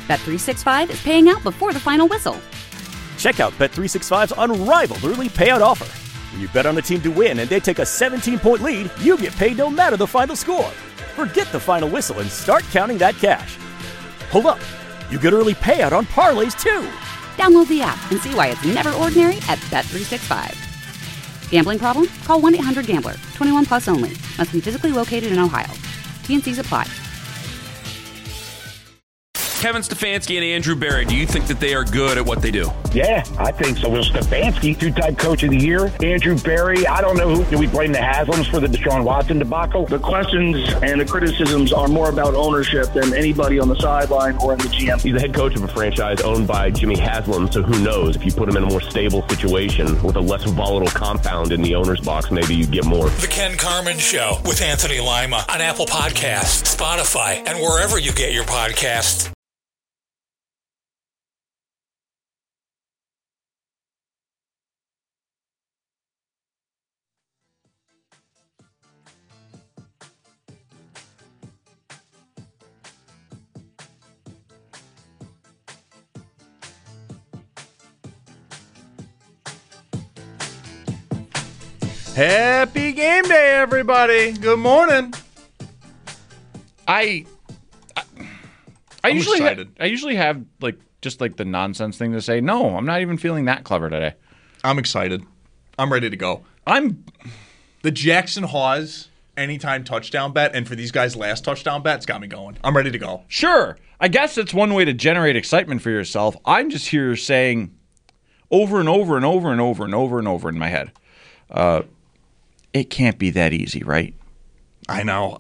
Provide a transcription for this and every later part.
Bet365 is paying out before the final whistle. Check out Bet365's unrivaled early payout offer. When you bet on a team to win and they take a 17-point lead, you get paid no matter the final score. Forget the final whistle and start counting that cash. Hold up. You get early payout on parlays, too. Download the app and see why it's never ordinary at Bet365. Gambling problem? Call 1-800-GAMBLER. 21 plus only. Must be physically located in Ohio. T&Cs apply. Kevin Stefanski and Andrew Berry, do you think that they are good at what they do? Yeah, I think so. Well, Stefanski, two-time coach of the year. Andrew Berry, I don't know who. Do we blame the Haslams for the Deshaun Watson debacle? The questions and the criticisms are more about ownership than anybody on the sideline or in the GM. He's the head coach of a franchise owned by Jimmy Haslam, so who knows? If you put him in a more stable situation with a less volatile compound in the owner's box, maybe you get more. The Ken Carman Show with Anthony Lima on Apple Podcasts, Spotify, and wherever you get your podcasts. Happy game day, everybody. Good morning. I usually have just the nonsense thing to say. No, I'm not even feeling that clever today. I'm excited. I'm ready to go. I'm the Jackson Hawes anytime touchdown bet, and for these guys' last touchdown bet, it's got me going. I'm ready to go. Sure. I guess it's one way to generate excitement for yourself. I'm just here saying over and over and over and over and over and over in my head. It can't be that easy, right? I know.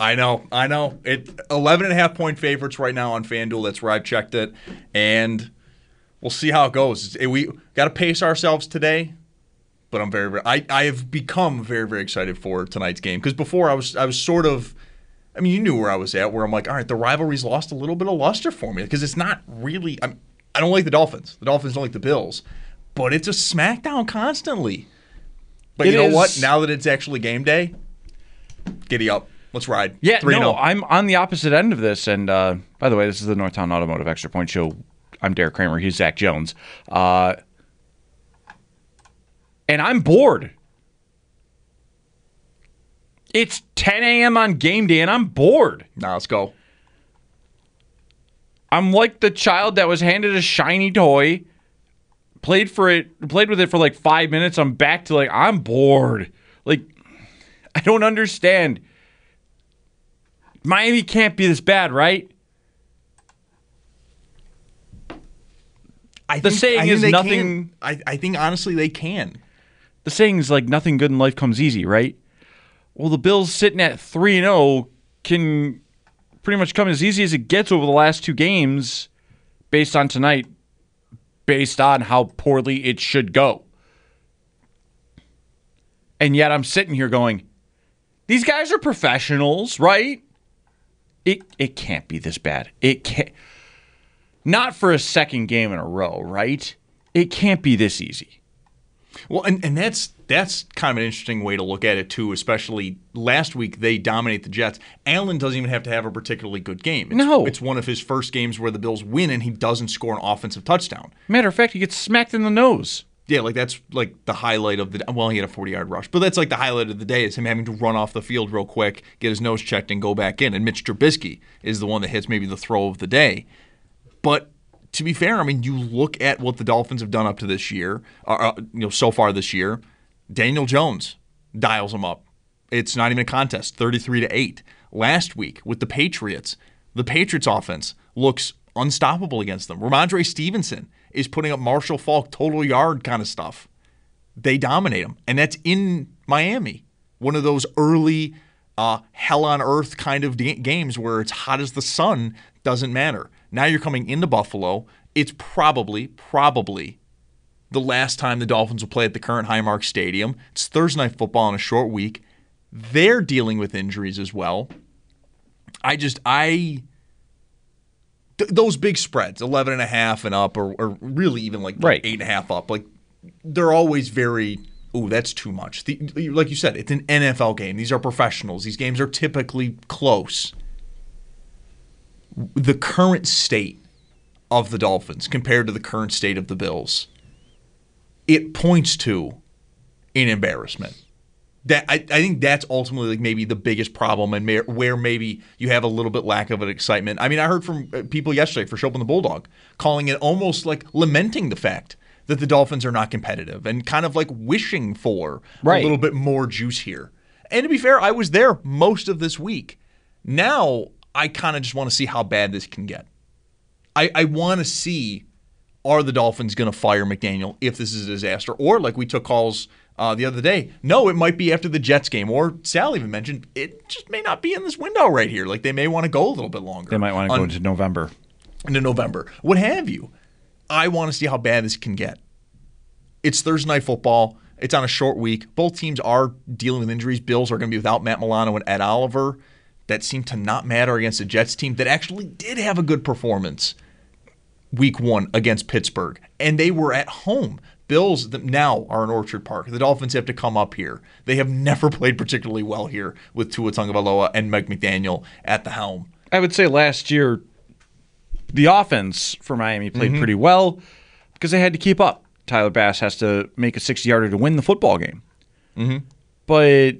11.5 point favorites right now on FanDuel. That's where I've checked it. And we'll see how it goes. We got to pace ourselves today. But I'm I have become very, very excited for tonight's game. Because before I was sort of, you knew where I was at, where I'm like, all right, the rivalry's lost a little bit of luster for me. Because it's not really, I don't like the Dolphins. The Dolphins don't like the Bills. But it's a smackdown constantly. But you know what? Now that it's actually game day, giddy up. Let's ride. Yeah, no, I'm on the opposite end of this. And by the way, this is the Northtown Automotive Extra Point Show. I'm Derek Kramer. He's Zach Jones. And I'm bored. It's 10 a.m. on game day, and I'm bored. Now let's go. I'm like the child that was handed a shiny toy. Played with it for like 5 minutes. I'm back to I'm bored. I don't understand. Miami can't be this bad, right? I think honestly they can. The saying is nothing good in life comes easy, right? Well, the Bills sitting at 3-0 can pretty much come as easy as it gets over the last two games based on tonight. Based on how poorly it should go. And yet I'm sitting here going, these guys are professionals, right? It can't be this bad. It can't. Not for a second game in a row, right? It can't be this easy. Well, and that's kind of an interesting way to look at it, too, especially last week they dominate the Jets. Allen doesn't even have to have a particularly good game. It's one of his first games where the Bills win and he doesn't score an offensive touchdown. Matter of fact, he gets smacked in the nose. Yeah, that's the highlight of the – well, he had a 40-yard rush. But that's the highlight of the day is him having to run off the field real quick, get his nose checked, and go back in. And Mitch Trubisky is the one that hits maybe the throw of the day. But – to be fair, you look at what the Dolphins have done up to this year, so far this year. Daniel Jones dials them up. It's not even a contest, 33-8. Last week with the Patriots offense looks unstoppable against them. Ramondre Stevenson is putting up Marshall Faulk total yard kind of stuff. They dominate them, and that's in Miami. One of those early hell on earth kind of games where it's hot as the sun, doesn't matter. Now you're coming into Buffalo. It's probably the last time the Dolphins will play at the current Highmark Stadium. It's Thursday Night Football in a short week. They're dealing with injuries as well. Those big spreads, 11.5 and up, or really even 8.5 up, they're always very, that's too much. Like you said, it's an NFL game. These are professionals. These games are typically close. The current state of the Dolphins compared to the current state of the Bills, it points to an embarrassment. That I think that's ultimately like maybe the biggest problem, and where maybe you have a little bit lack of an excitement. I mean, I heard from people yesterday for Show Up on the Bulldog calling it almost like lamenting the fact that the Dolphins are not competitive and kind of like wishing for a little bit more juice here. And to be fair, I was there most of this week. Now I kind of just want to see how bad this can get. I want to see, are the Dolphins going to fire McDaniel if this is a disaster? Or like we took calls the other day, no, it might be after the Jets game. Or Sal even mentioned it just may not be in this window right here. Like they may want to go a little bit longer. They might want to go into November. What have you. I want to see how bad this can get. It's Thursday Night Football. It's on a short week. Both teams are dealing with injuries. Bills are going to be without Matt Milano and Ed Oliver. That seemed to not matter against the Jets team that actually did have a good performance week 1 against Pittsburgh. And they were at home. Bills now are in Orchard Park. The Dolphins have to come up here. They have never played particularly well here with Tua Tagovailoa and Mike McDaniel at the helm. I would say last year the offense for Miami played pretty well because they had to keep up. Tyler Bass has to make a 60-yarder to win the football game. But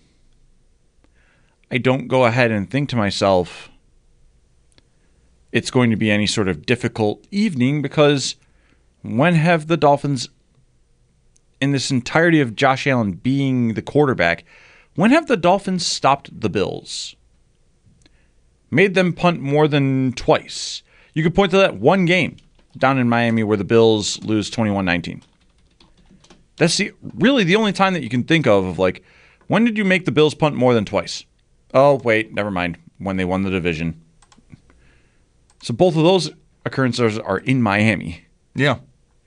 I don't go ahead and think to myself it's going to be any sort of difficult evening, because when have the Dolphins, in this entirety of Josh Allen being the quarterback, when have the Dolphins stopped the Bills? Made them punt more than twice. You could point to that one game down in Miami where the Bills lose 21-19. That's really the only time that you can think of like, when did you make the Bills punt more than twice? Oh, wait, never mind. When they won the division. So both of those occurrences are in Miami. Yeah.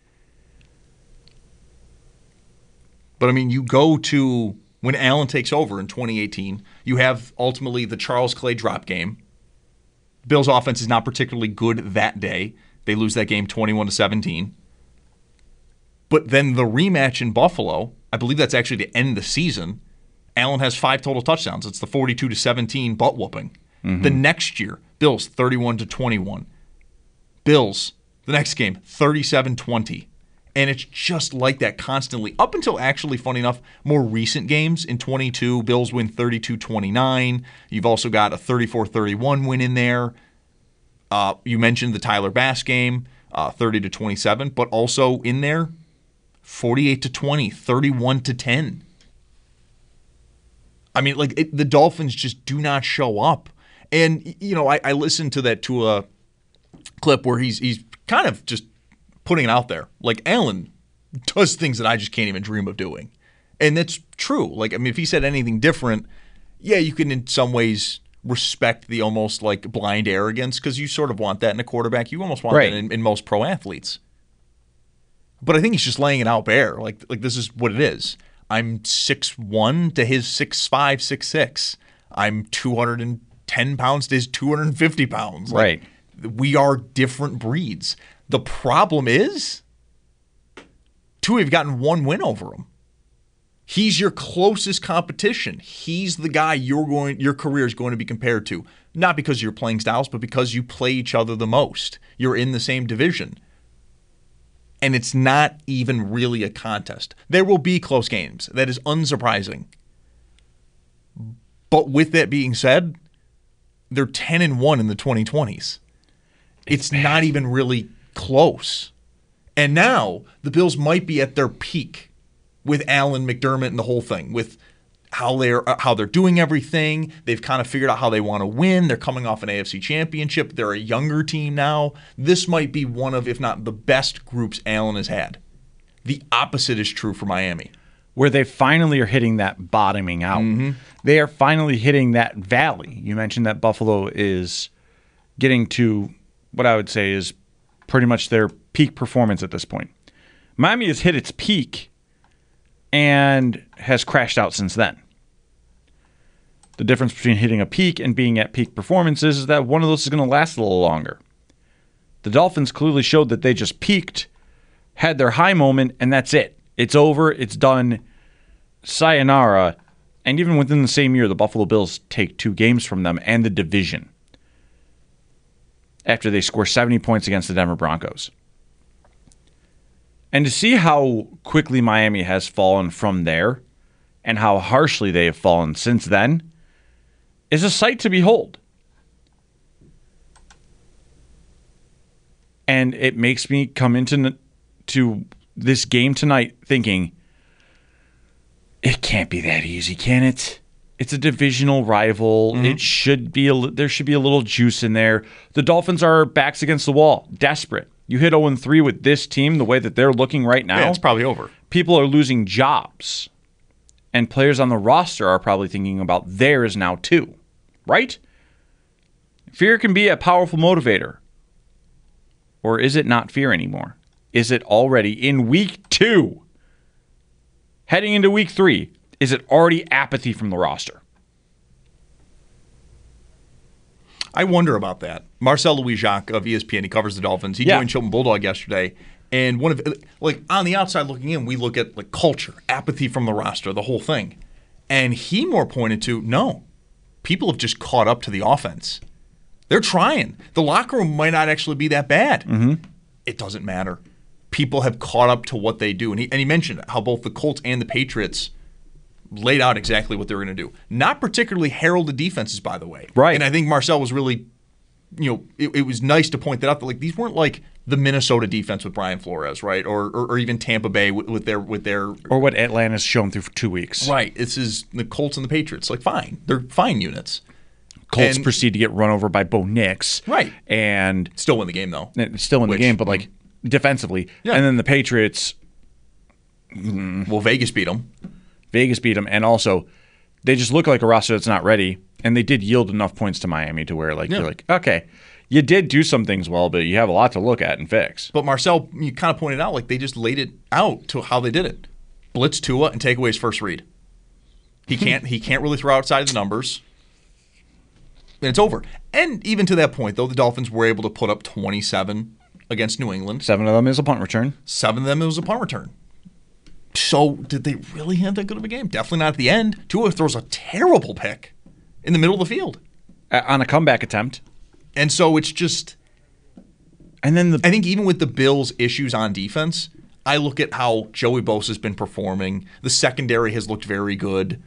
But, I mean, you go to when Allen takes over in 2018, you have ultimately the Charles Clay drop game. Bills' offense is not particularly good that day. They lose that game 21-17. But then the rematch in Buffalo, I believe that's actually to end the season, Allen has 5 total touchdowns. It's the 42-17 butt whooping. The next year, Bills 31-21. Bills, the next game, 37-20. And it's just like that constantly, up until actually, funny enough, more recent games. In 22, Bills win 32-29. You've also got a 34-31 win in there. You mentioned the Tyler Bass game, 30-27, but also in there, 48-20, 31-10. I mean, like the Dolphins just do not show up. And, you know, I listened to that Tua clip where he's kind of just putting it out there. Like, Allen does things that I just can't even dream of doing. And that's true. Like, I mean, if he said anything different, yeah, you can in some ways respect the almost like blind arrogance, because you sort of want that in a quarterback. You almost want that in most pro athletes. But I think he's just laying it out bare. Like this is what it is. I'm 6'1" to his 6'5", 6'6". I'm 210 pounds to his 250 pounds. Right. Like, we are different breeds. The problem is, Tua have gotten one win over him. He's your closest competition. He's the guy your career is going to be compared to. Not because of your playing styles, but because you play each other the most. You're in the same division. And it's not even really a contest. There will be close games. That is unsurprising. But with that being said, they're 10-1 in the 2020s. It's not even really close. And now the Bills might be at their peak with Allen, McDermott, and the whole thing, with how they're doing everything. They've kind of figured out how they want to win. They're coming off an AFC championship. They're a younger team now. This might be one of, if not the best groups Allen has had. The opposite is true for Miami. Where they finally are hitting that bottoming out. They are finally hitting that valley. You mentioned that Buffalo is getting to what I would say is pretty much their peak performance at this point. Miami has hit its peak and has crashed out since then. The difference between hitting a peak and being at peak performances is that one of those is going to last a little longer. The Dolphins clearly showed that they just peaked, had their high moment, and that's it. It's over. It's done. Sayonara. And even within the same year, the Buffalo Bills take 2 games from them and the division. after they score 70 points against the Denver Broncos. And to see how quickly Miami has fallen from there and how harshly they have fallen since then is a sight to behold. And it makes me come into this game tonight thinking, it can't be that easy, can it? It's a divisional rival. Mm-hmm. It should be there should be a little juice in there. The Dolphins are backs against the wall, desperate. You hit 0-3 with this team the way that they're looking right now. Yeah, it's probably over. People are losing jobs. And players on the roster are probably thinking about theirs now too. Right? Fear can be a powerful motivator. Or is it not fear anymore? Is it already in week 2? Heading into week 3, is it already apathy from the roster? I wonder about that. Marcel Louis-Jacques of ESPN, he covers the Dolphins. He joined Chilton Bulldog yesterday. And one of on the outside looking in, we look at culture, apathy from the roster, the whole thing. And he more pointed to, no, people have just caught up to the offense. They're trying. The locker room might not actually be that bad. Mm-hmm. It doesn't matter. People have caught up to what they do. And he mentioned how both the Colts and the Patriots laid out exactly what they were going to do. Not particularly heralded defenses, by the way. Right. And I think Marcel was really, it was nice to point that out. That these weren't like the Minnesota defense with Brian Flores, right? Or even Tampa Bay with their or what Atlanta's shown through 2 weeks. Right. This is the Colts and the Patriots. Fine. They're fine units. Colts proceed to get run over by Bo Nix. Right. And still win the game, though. Still win the game, but defensively. Yeah. And then the Patriots. Well, Vegas beat them. And also, they just look like a roster that's not ready. And they did yield enough points to Miami to where you're like, okay, you did do some things well, but you have a lot to look at and fix. But Marcel, you kind of pointed out, they just laid it out to how they did it. Blitz Tua and take away his first read. He can't really throw outside of the numbers. And it's over. And even to that point, though, the Dolphins were able to put up 27 against New England. 7 of them is a punt return. 7 of them was a punt return. So did they really have that good of a game? Definitely not at the end. Tua throws a terrible pick in the middle of the field. On a comeback attempt. And so it's just... And then I think even with the Bills' issues on defense, I look at how Joey Bosa's been performing. The secondary has looked very good.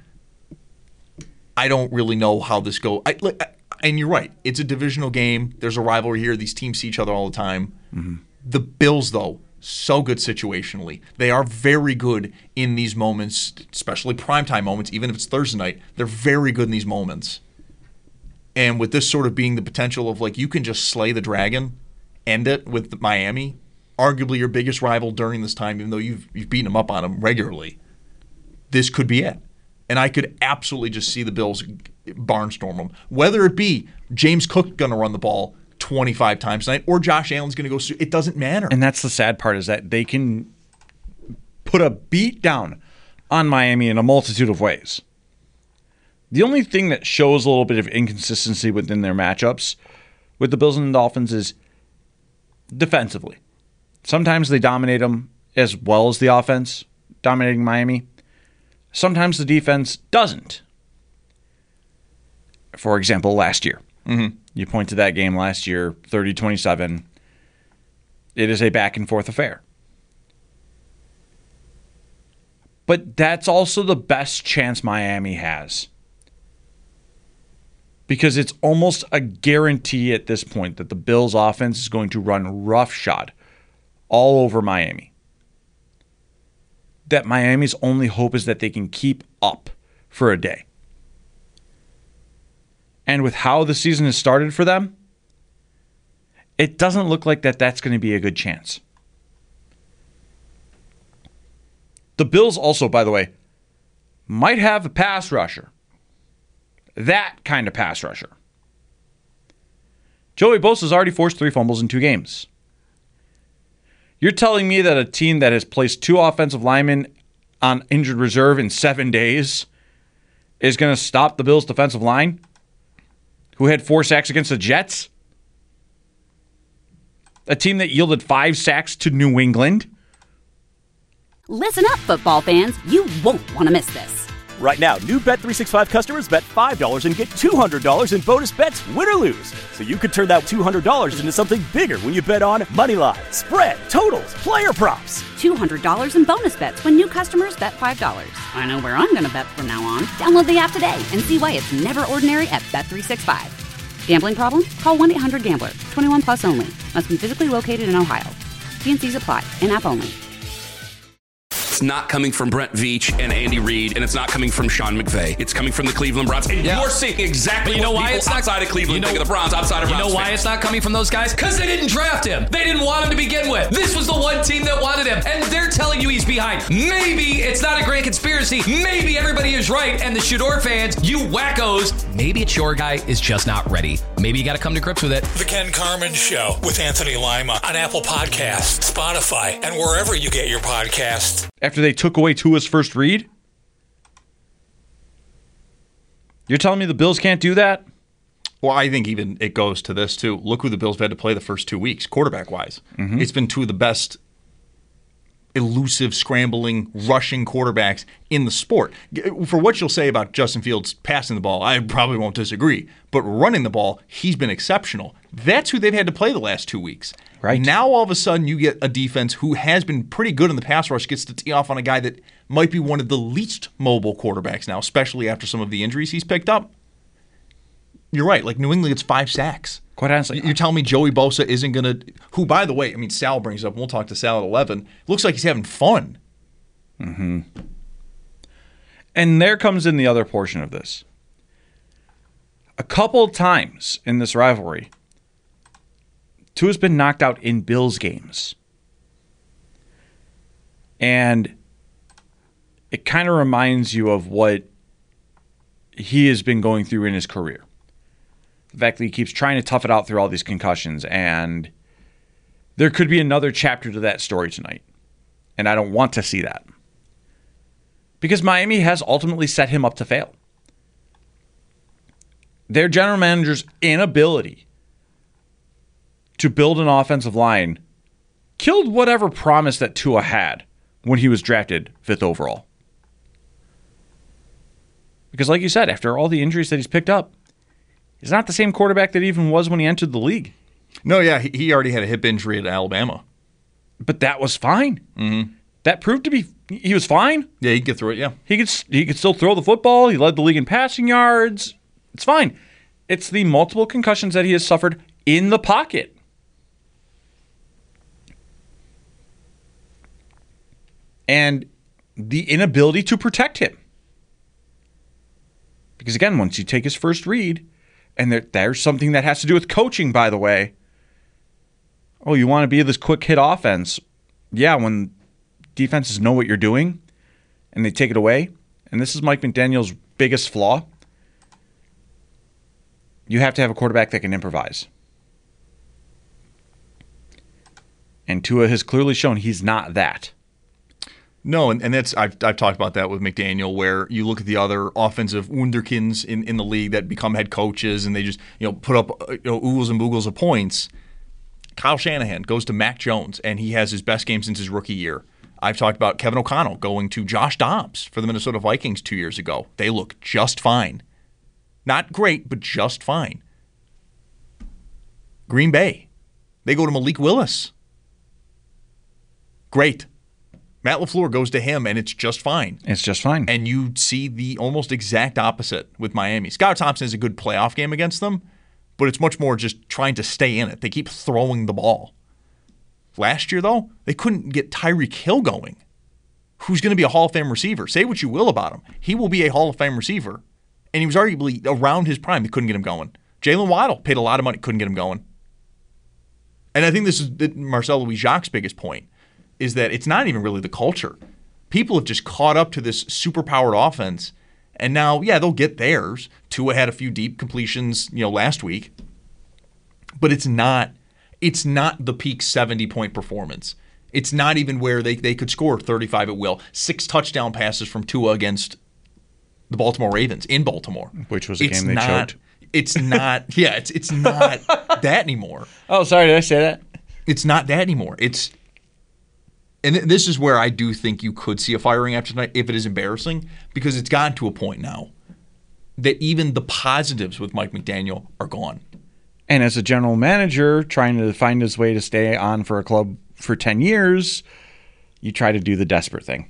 I don't really know how this goes. And you're right. It's a divisional game. There's a rivalry here. These teams see each other all the time. Mm-hmm. The Bills, though, so good situationally. They are very good in these moments, especially primetime moments, even if it's Thursday night. They're very good in these moments. And with this sort of being the potential of you can just slay the dragon, end it with Miami, arguably your biggest rival during this time, even though you've beaten them up on them regularly, this could be it. And I could absolutely just see the Bills barnstorm them. Whether it be James Cook going to run the ball 25 times tonight or Josh Allen's going to go, it doesn't matter. And that's the sad part, is that they can put a beat down on Miami in a multitude of ways. The only thing that shows a little bit of inconsistency within their matchups with the Bills and the Dolphins is defensively. Sometimes they dominate them as well as the offense, dominating Miami. Sometimes the defense doesn't. For example, last year. Mm-hmm. You point to that game last year, 30-27. It is a back-and-forth affair. But that's also the best chance Miami has. Because it's almost a guarantee at this point that the Bills' offense is going to run roughshod all over Miami. That Miami's only hope is that they can keep up for a day. And with how the season has started for them, it doesn't look like that's going to be a good chance. The Bills also, by the way, might have a pass rusher. That kind of pass rusher. Joey Bosa's already forced 3 fumbles in 2 games. You're telling me that a team that has placed 2 offensive linemen on injured reserve in 7 days is going to stop the Bills' defensive line, who had 4 sacks against the Jets? A team that yielded 5 sacks to New England? Listen up, football fans. You won't want to miss this. Right now, new Bet365 customers bet $5 and get $200 in bonus bets, win or lose. So you could turn that $200 into something bigger when you bet on money line, spread, totals, player props. $200 in bonus bets when new customers bet $5. I know where I'm going to bet from now on. Download the app today and see why it's never ordinary at Bet365. Gambling problem? Call 1-800-GAMBLER. 21 plus only. Must be physically located in Ohio. T&Cs apply. In-app only. It's not coming from Brent Veach and Andy Reid, and it's not coming from Sean McVay. It's coming from the Cleveland Browns. And you're seeing exactly what people outside of Cleveland think of the Browns, outside of Browns. You know why it's not coming from those guys? Because they didn't draft him. They didn't want him to begin with. This was the one team that wanted him, and they're telling you he's behind. Maybe it's not a great conspiracy. Maybe everybody is right, and the Shador fans, you wackos, maybe it's your guy is just not ready. Maybe you got to come to grips with it. The Ken Carman Show with Anthony Lima on Apple Podcasts, Spotify, and wherever you get your podcasts. After they took away Tua's first read? You're telling me the Bills can't do that? Well, I think even it goes to this, too. Look who the Bills have had to play the first 2 weeks, quarterback-wise. Mm-hmm. It's been two of the best elusive, scrambling, rushing quarterbacks in the sport. For what you'll say about Justin Fields passing the ball, I probably won't disagree. But running the ball, he's been exceptional. That's who they've had to play the last 2 weeks. Right. Now, all of a sudden, you get a defense who has been pretty good in the pass rush, gets to tee off on a guy that might be one of the least mobile quarterbacks now, especially after some of the injuries he's picked up. You're right. Like, New England gets 5 sacks. Quite honestly. You're telling me Joey Bosa isn't going to – who, by the way, I mean, Sal brings up, and we'll talk to Sal at 11, looks like he's having fun. Mm-hmm. And there comes in the other portion of this. A couple times in this rivalry, Tua's been knocked out in Bills games. And it kind of reminds you of what he has been going through in his career. The fact that he keeps trying to tough it out through all these concussions. And there could be another chapter to that story tonight. And I don't want to see that. Because Miami has ultimately set him up to fail. Their general manager's inability to build an offensive line killed whatever promise that Tua had when he was drafted 5th overall. Because like you said, after all the injuries that he's picked up, he's not the same quarterback that he even was when he entered the league. No, yeah, he already had a hip injury at Alabama. But that was fine. Mm-hmm. That proved to be, he was fine. Yeah, he could get through it, yeah. He could still throw the football. He led the league in passing yards. It's fine. It's the multiple concussions that he has suffered in the pocket. And the inability to protect him. Because again, once you take his first read, and there's something that has to do with coaching, by the way. Oh, you want to be this quick hit offense. Yeah, when defenses know what you're doing and they take it away, and this is Mike McDaniel's biggest flaw, you have to have a quarterback that can improvise. And Tua has clearly shown he's not that. No, and that's I've talked about that with McDaniel, where you look at the other offensive wunderkinds in the league that become head coaches and they just put up oogles and boogles of points. Kyle Shanahan goes to Mac Jones and he has his best game since his rookie year. I've talked about Kevin O'Connell going to Josh Dobbs for the Minnesota Vikings 2 years ago. They look just fine. Not great, but just fine. Green Bay, they go to Malik Willis. Great. Matt LaFleur goes to him, and it's just fine. It's just fine. And you see the almost exact opposite with Miami. Scott Thompson has a good playoff game against them, but it's much more just trying to stay in it. They keep throwing the ball. Last year, though, they couldn't get Tyreek Hill going, who's going to be a Hall of Fame receiver. Say what you will about him. He will be a Hall of Fame receiver. And he was arguably around his prime. They couldn't get him going. Jalen Waddle paid a lot of money, couldn't get him going. And I think this is Marcel Louis-Jacques' biggest point, is that it's not even really the culture. People have just caught up to this super-powered offense, and now, yeah, they'll get theirs. Tua had a few deep completions, last week. But it's not the peak 70-point performance. It's not even where they could score 35 at will. 6 touchdown passes from Tua against the Baltimore Ravens in Baltimore. Which was a game they choked. It's not, yeah, it's not that anymore. Oh, sorry, did I say that? It's not that anymore. And this is where I do think you could see a firing after tonight if it is embarrassing, because it's gotten to a point now that even the positives with Mike McDaniel are gone. And as a general manager trying to find his way to stay on for a club for 10 years, you try to do the desperate thing.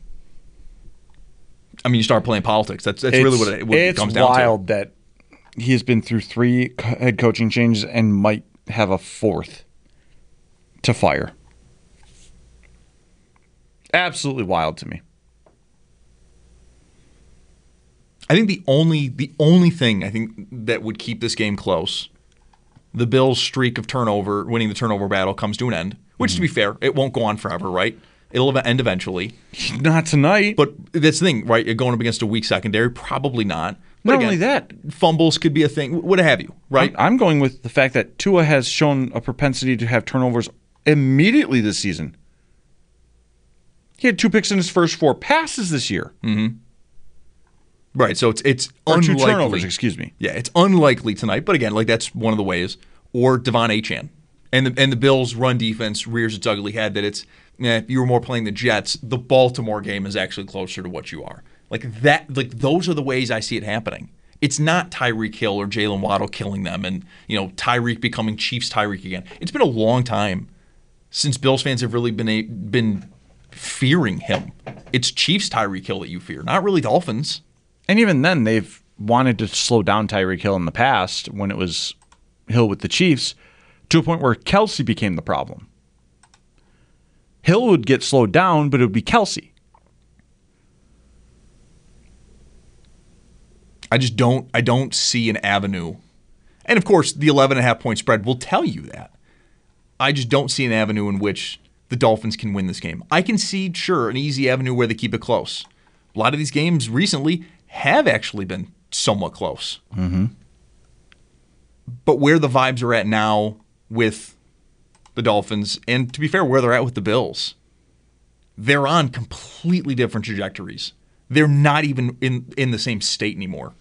I mean, you start playing politics. That's really what it comes down to. It's wild that he has been through 3 head coaching changes and might have a 4th to fire. Absolutely wild to me. I think the only thing I think that would keep this game close, the Bills' streak of winning the turnover battle comes to an end, which, to be fair, it won't go on forever, right? It'll end eventually. Not tonight. But that's the thing, right? You're going up against a weak secondary, probably not. But not only that, fumbles could be a thing, what have you, right? I'm going with the fact that Tua has shown a propensity to have turnovers immediately this season. He had 2 picks in his first 4 passes this year. Mm-hmm. Right, so it's or unlikely. 2 turnovers, excuse me. Yeah, it's unlikely tonight, but again, like that's one of the ways. Or Devon Achane. And the Bills' run defense rears its ugly head that it's, if you were more playing the Jets, the Baltimore game is actually closer to what you are. Like that, like those are the ways I see it happening. It's not Tyreek Hill or Jalen Waddle killing them and, Tyreek becoming Chiefs Tyreek again. It's been a long time since Bills fans have really been fearing him. It's Chiefs Tyreek Hill that you fear, not really Dolphins. And even then, they've wanted to slow down Tyreek Hill in the past when it was Hill with the Chiefs to a point where Kelsey became the problem. Hill would get slowed down, but it would be Kelsey. I don't see an avenue. And of course, the 11.5-point spread will tell you that. I just don't see an avenue in which the Dolphins can win this game. I can see, sure, an easy avenue where they keep it close. A lot of these games recently have actually been somewhat close. Mm-hmm. But where the vibes are at now with the Dolphins, and to be fair, where they're at with the Bills, they're on completely different trajectories. They're not even in the same state anymore.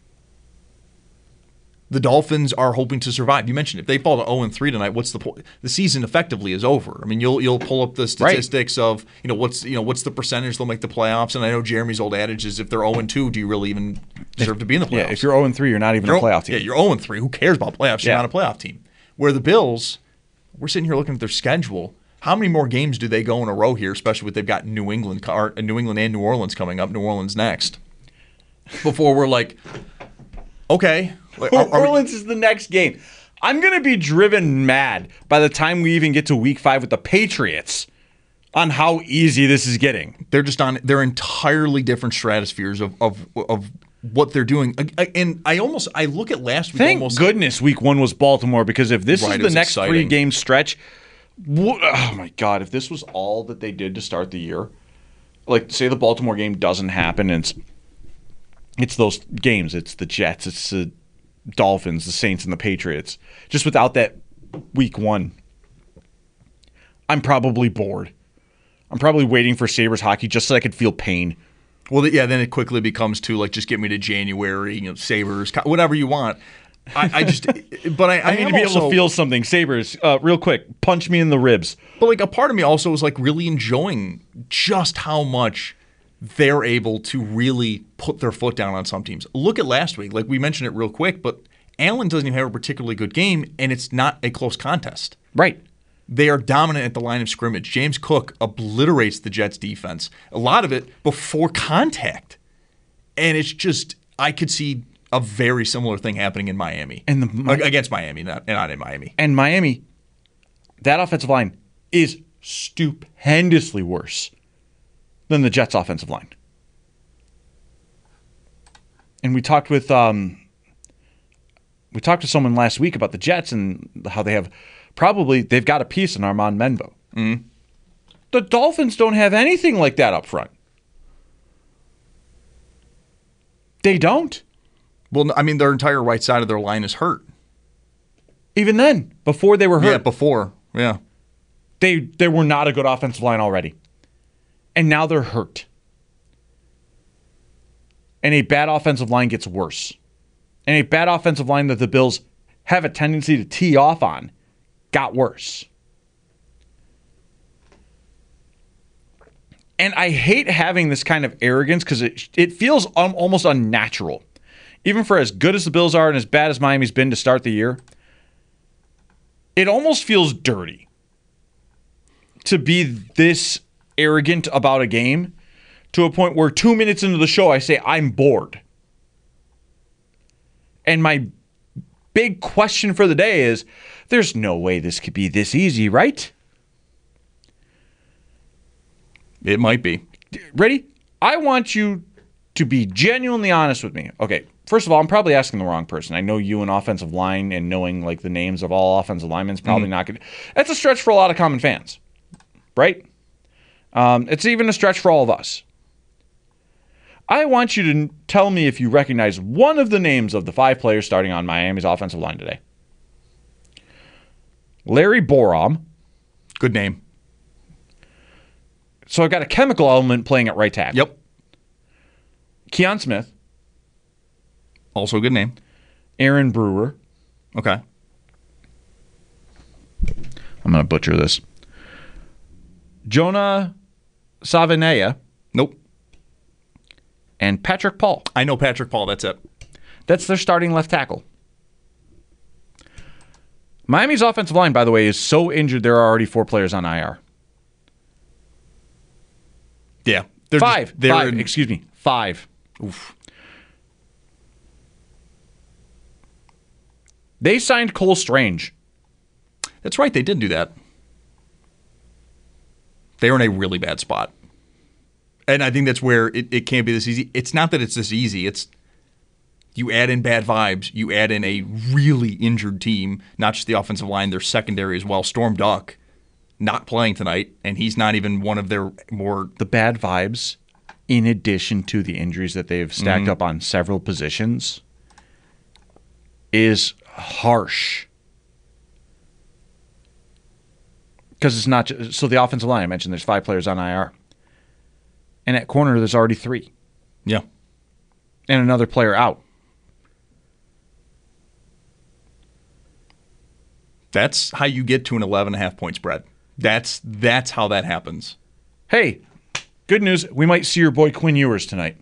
The Dolphins are hoping to survive. You mentioned if they fall to 0-3 tonight, what's the point? The season effectively is over. I mean, you'll pull up the statistics of what's the percentage they'll make the playoffs. And I know Jeremy's old adage is if they're 0-2, do you really even deserve to be in the playoffs? Yeah, if you're 0-3, you're not even a playoff team. Yeah, you're 0-3. Who cares about playoffs? You're not a playoff team. Where the Bills, we're sitting here looking at their schedule. How many more games do they go in a row here? Especially with they've got New England and New Orleans coming up. New Orleans next. Before we're like, okay. Orleans is the next game. I'm going to be driven mad by the time we even get to week 5 with the Patriots on how easy this is getting. They're just on they're entirely different stratospheres of what they're doing. And I look at last week. Thank goodness week 1 was Baltimore, because if this is the next exciting 3-game stretch, oh my God, if this was all that they did to start the year, like say the Baltimore game doesn't happen and it's those games, it's the Jets, it's the Dolphins, the Saints, and the Patriots. Just without that week 1, I'm probably bored. I'm probably waiting for Sabres hockey just so I could feel pain. Well, yeah, then it quickly becomes to like just get me to January, Sabres, whatever you want. I need to be able to feel something. Sabres, real quick, punch me in the ribs. But like a part of me also is like really enjoying just how much they're able to really put their foot down on some teams. Look at last week. Like we mentioned it real quick, but Allen doesn't even have a particularly good game, and it's not a close contest. Right. They are dominant at the line of scrimmage. James Cook obliterates the Jets' defense. A lot of it before contact. And it's just, I could see a very similar thing happening in Miami. Against Miami, not in Miami. And Miami, that offensive line is stupendously worse than the Jets' offensive line. And we talked to someone last week about the Jets and how they've got a piece in Armand Menbo. Mm-hmm. The Dolphins don't have anything like that up front. They don't. Well, I mean, their entire right side of their line is hurt. Even then, before they were hurt. Yeah, before. Yeah. They were not a good offensive line already. And now they're hurt. And a bad offensive line gets worse. And a bad offensive line that the Bills have a tendency to tee off on got worse. And I hate having this kind of arrogance because it feels almost unnatural. Even for as good as the Bills are and as bad as Miami's been to start the year, it almost feels dirty to be this arrogant about a game to a point where 2 minutes into the show I say, I'm bored. And my big question for the day is, there's no way this could be this easy, right? It might be. Ready? I want you to be genuinely honest with me. Okay, first of all, I'm probably asking the wrong person. I know you in offensive line and knowing like the names of all offensive linemen is probably not good. That's a stretch for a lot of common fans, right? It's even a stretch for all of us. I want you to tell me if you recognize one of the names of the 5 players starting on Miami's offensive line today. Larry Borom. Good name. So I've got a chemical element playing at right tackle. Yep. Keon Smith. Also a good name. Aaron Brewer. Okay. I'm going to butcher this. Jonah Savanea. Nope. And Patrick Paul. I know Patrick Paul. That's it. That's their starting left tackle. Miami's offensive line, by the way, is so injured there are already 4 players on IR. Yeah. 5. Excuse me. 5. Oof. They signed Cole Strange. That's right. They did do that. They were in a really bad spot. And I think that's where it can't be this easy. It's not that it's this easy. It's you add in bad vibes. You add in a really injured team, not just the offensive line, their secondary as well. Storm Duck not playing tonight, and he's not even one of their more... The bad vibes, in addition to the injuries that they've stacked up on several positions, is harsh. Because it's not just... So the offensive line, I mentioned there's 5 players on IR. And at corner, there's already 3. Yeah. And another player out. That's how you get to an 11.5-point spread. That's how that happens. Hey, good news. We might see your boy Quinn Ewers tonight.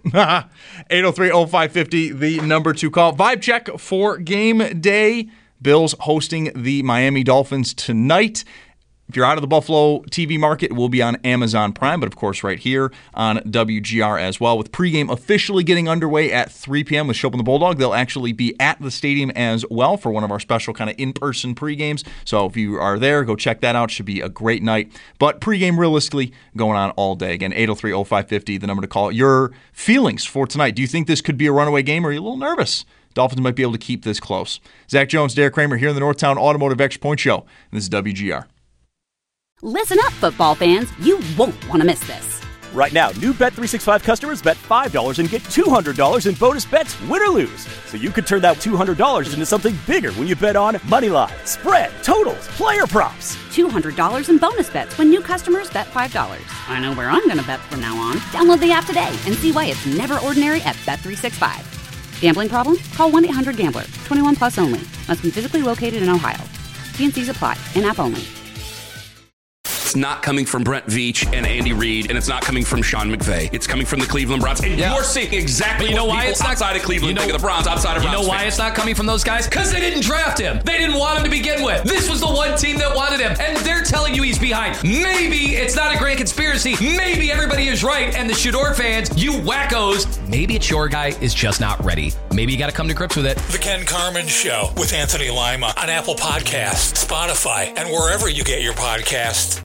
803-0550, the number to call. Vibe check for game day. Bills hosting the Miami Dolphins tonight. If you're out of the Buffalo TV market, it will be on Amazon Prime, but of course right here on WGR as well. With pregame officially getting underway at 3 p.m. with Shope and the Bulldog, they'll actually be at the stadium as well for one of our special kind of in-person pregames. So if you are there, go check that out. Should be a great night. But pregame realistically going on all day. Again, 803-0550, the number to call. Your feelings for tonight. Do you think this could be a runaway game, or are you a little nervous? Dolphins might be able to keep this close. Zach Jones, Derek Kramer here in the Northtown Automotive Extra Point Show. And this is WGR. Listen up, football fans. You won't want to miss this. Right now, new Bet365 customers bet $5 and get $200 in bonus bets, win or lose. So you could turn that $200 into something bigger when you bet on money line, spread, totals, player props. $200 in bonus bets when new customers bet $5. I know where I'm going to bet from now on. Download the app today and see why it's never ordinary at Bet365. Gambling problem? Call 1-800-GAMBLER. 21 plus only. Must be physically located in Ohio. T&Cs apply. In-app only. It's not coming from Brent Veach and Andy Reid, and it's not coming from Sean McVay. It's coming from the Cleveland Browns. And you're seeing exactly what people outside of Cleveland think of the Browns, outside of Browns. You know why it's not coming from those guys? Because they didn't draft him. They didn't want him to begin with. This was the one team that wanted him, and they're telling you he's behind. Maybe it's not a grand conspiracy. Maybe everybody is right, and the Shador fans, you wackos, maybe it's your guy is just not ready. Maybe you got to come to grips with it. The Ken Carman Show with Anthony Lima on Apple Podcasts, Spotify, and wherever you get your podcasts.